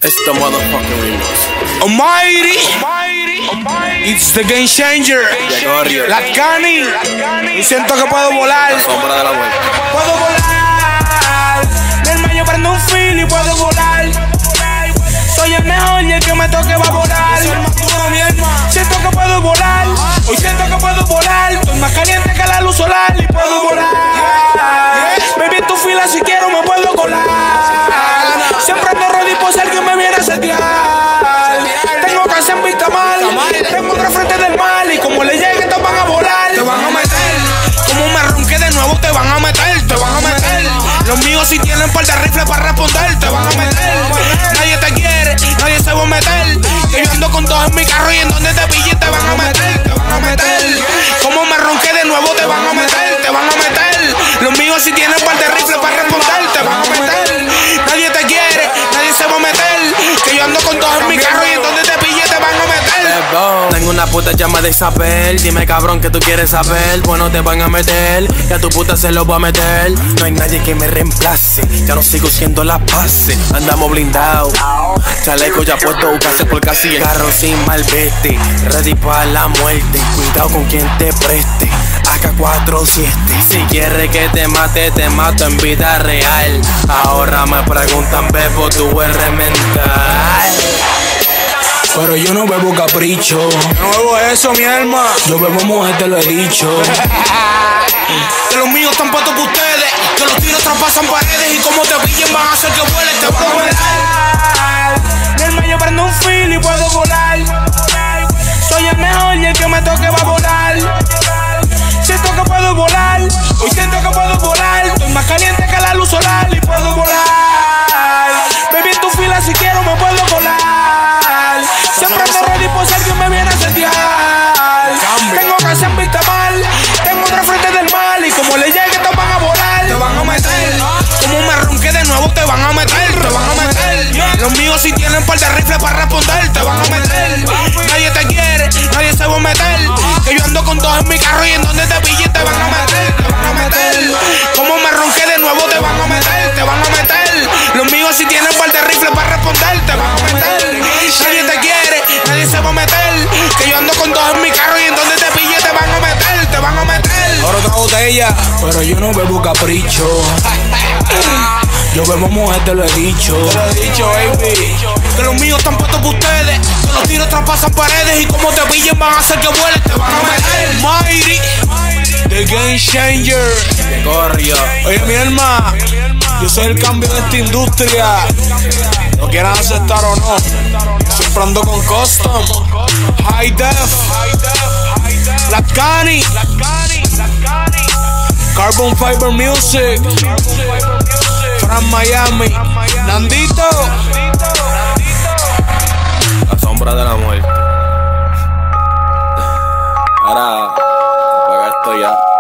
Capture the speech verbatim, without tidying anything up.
It's the motherfucking remix. Almighty, it's the game changer. Latcani, y siento que puedo volar. La sombra de la muerte. Puedo volar. Del medio prendo un fil y puedo volar. Soy el mejor y el que me toque va a volar. Siento que puedo volar. Hoy siento que puedo volar. Estoy más caliente que la luz solar y puedo volar. Baby, en tu fila si quiero me puedo colar. Siempre ando ready por si alguien me viene a setear. Tengo cáncer en vista mal. Tengo otra frente del mal. Y como le llegue te van a volar. Te van a meter. Como me ronque de nuevo te van a meter. Te van a meter. Los míos si tienen par de rifles para responder. Te van a meter. Nadie te quiere, nadie se va a meter. Que yo ando con todos en mi carro y en donde te pille te van a meter. Te van a meter. Como me ronque de nuevo te van a meter. Te van a meter. Los míos si tienen par de rifles para responder. Te van a meter. Nadie te quiere, nadie se va a meter. Que yo ando con todos en mi carro y en donde te pille te van a meter. Tengo una puta llama de Isabel. Dime cabrón que tú quieres saber. Bueno te van a meter, y a tu puta se lo voy a meter. No hay nadie que me reemplace, ya no sigo siendo la base. Andamos blindados, chaleco ya puesto, casi por casi. El carro sin malvete, ready para la muerte. Cuidado con quien te preste, A K cuarenta y siete. Si quieres que te mate, te mato en vida real. Ahora me preguntan, bebo, tú eres mental. Pero yo no bebo capricho. Yo no bebo eso, mi alma. Yo bebo mujer, te lo he dicho. Que los míos están puestos por ustedes. Que los tiros traspasan paredes. Y como te pillen van a hacer que vueles. Te van a volar. Del medio prendo un fil y puedo volar. Soy el mejor y el que me toque va a volar. Siento que puedo volar. Hoy siento que puedo volar. Estoy más caliente que la luz solar y puedo volar. Baby, en tu fila si quiero me puedo volar. Siempre ando ready por si alguien me viene a setear. Tengo cáncer en vista mal. Tengo otra frente del mal. Y como le llegue te van a volar. Te van a meter. Como me ronque de nuevo te van a meter. Te van a meter. Los míos si tienen par de rifles para responder. Te van a meter. Nadie te quiere, nadie se va a meter. Que yo ando con dos en mi carro y en donde te pille te van a meter. Te van a meter. Como me ronque de nuevo te van a meter. Te van a meter. Los míos si tienen par de rifles para responder. Te van a meter. Nadie te quiere, nadie se va a meter. Que yo ando con dos en mi carro y en donde te pille te van a meter. Te van a meter. Ahora otra botella, pero yo no bebo capricho. Yo bebo mujer, te lo he dicho. Te lo he dicho, baby. Que los míos están puestos por ustedes. Que los tiros traspasan paredes. Y como te pillen van a hacer que vueles. Te van a meter. Mighty, the game changer. Que corrió. Oye, mi hermano, yo soy el cambio de esta industria. Lo quieran aceptar o no. Siempre ando con custom. High def. Latcani. Carbon Fiber Music. From Miami. Nandito. La sombra de la muerte. Ahora, apaga esto ya.